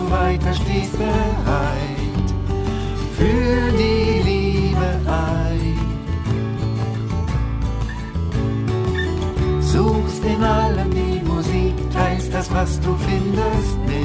du weiter stehst bereit für die Liebe ein. Suchst in allem die Musik, teilst das, was du findest,